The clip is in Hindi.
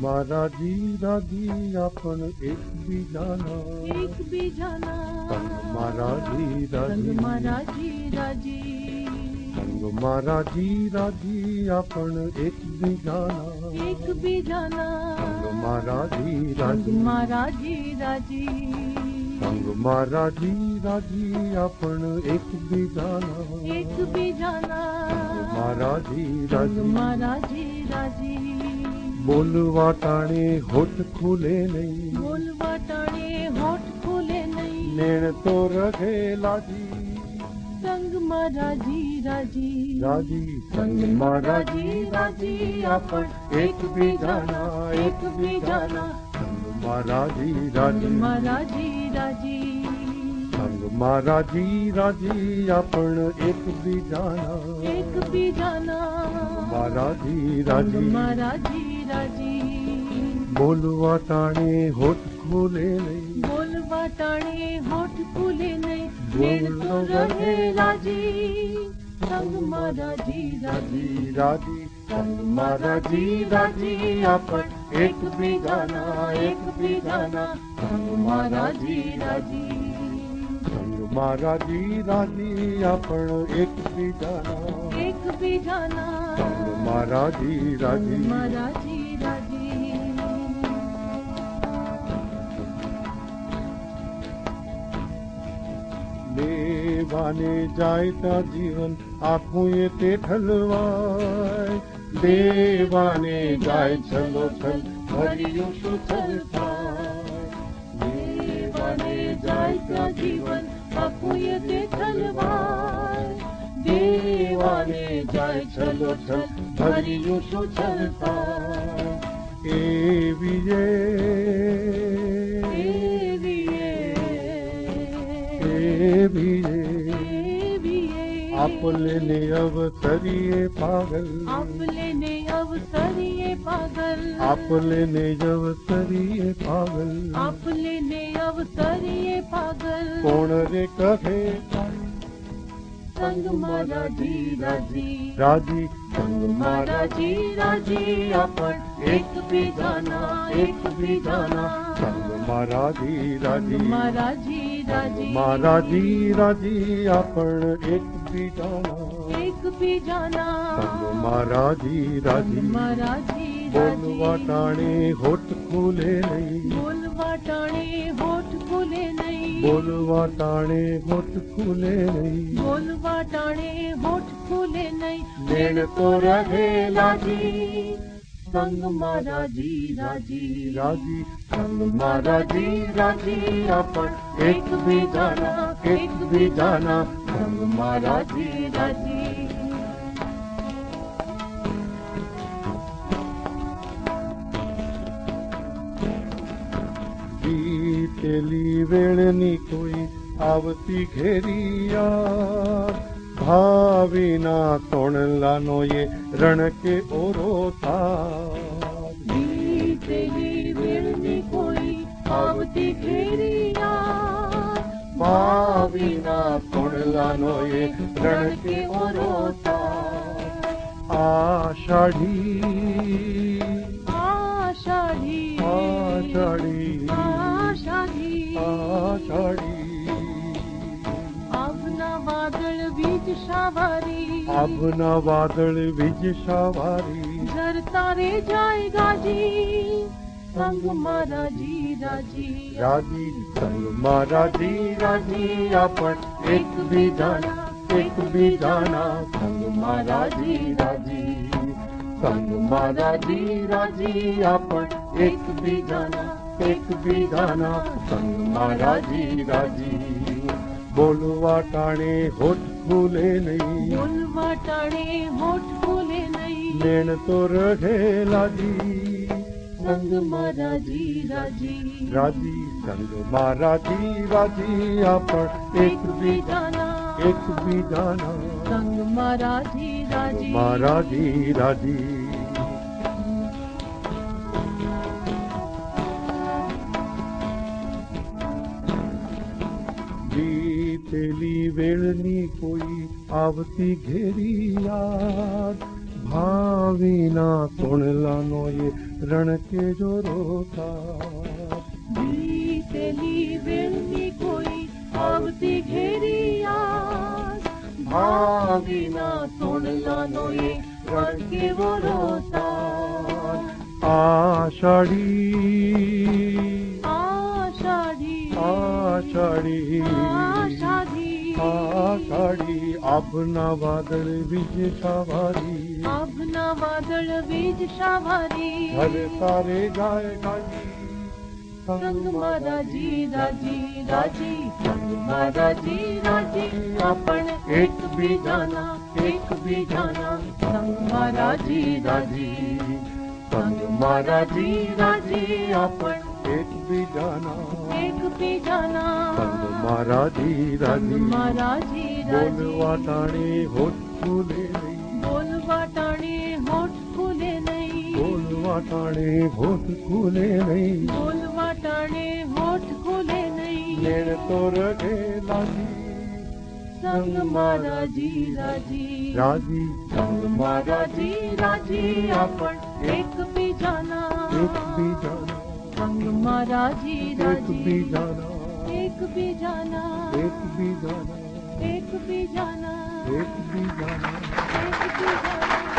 महाराजी राजी आपण एकबीजाना संग महाराजी राजी संग महाराजी राजी आपण एकबीजाना संग महाराजी राजी संग महाराजी राजी आपण एकबीजाना महाराजी राजी बोलवा टाणे होठ खुले नहीं नेण तो रहे लाजी संग महाराजी राजी संग महाराजी आपण एकबीजाना संग महाराजी संग महाराजी राजी आपण एकबीजाना महाराजी राजी बोलवा टाणे होठ खुले नहीं बोलो रहे लाजी संग महाराजी राजी संग महाराजी राजी आपण एकबीजाना संग महाराजी राजी आपण एकबीजाना संग महाराजी राजी देवाने जायता जीवन आँखों ये ते ठलवाय देवाने जाय छलो छल भरियो सुथल थाय देवाने जायता जीवन आँखों ये ते ठलवाय देवाने जाय छलो छल भरियो सुथल थाय आपले अवसरिये पागल आपले अवसरिये पागल कोण रे कहे संग महाराजी राजी संग महाराजी आपण एकबीजाना संग महाराजी राजी आपण एकबीजाना संग महाराजी बोलवा टाणे होठ खुले नहीं बोलवा टाणे होठ खुले नहीं नेण तो रहे लाजी संग महाराजी राजी संग महाराजी आपण एकबीजाना संग महाराजी बीतेली वेळनी कोई आवती घेरिया भाविना तोणलानो ये रण के ओरो था बीतेली वेळनी कोई आवती घेरिया भाविना तोणलानो ये रण के ओरो था आषाढी आभना वादळ बीज शावारी झरता रे जाएगा जी संग महाराजी राजी संग महाराजी आपण एकबीजाना संग महाराजी संग महाराजी आपण एकबीजाना संग महाराजी बोलवा टाणे होठ खुले नहीं नेण तो रहे लाजी संग महाराजी संग महाराजी आपण एकबीजाना संग महाराजी बीतेली वेळनी कोई आवती घेरी याद भावीना तोड़लानो ये रण के जो रोता बीतेली वेळी कोई आवती घेरी आस भावीना तोड़लानो ये रण के वो रोता आषाढी आषाढी आषाढी आषाढी आषाढी आभना वादळ विजेशावारी आभना वादळ वीज शावारी हर सारे गाय गाई संग महाराजी राजी राजी संग महाराजी राजी आपण एक भी जाना संग महाराजी राजी संग महाराजी राजी आपण एक भी जाना संग महाराजी राजी महाराजी राजी बोलवा टाणे होठ फुले नाही बोलवा टाणे होठ फुले नाही बोलवा टाणे होठ फुले नाही बोलवा टाणे होठ फुले नाही नेण तोर गेलाजी संग महाराजी राजी राजी संग महाराजी राजी आपण एक भी जाना संग महाराजी एक राजी भी जाना एक भी जाना एक भी जाना एक भी जाना एक भी जाना एक भी जाना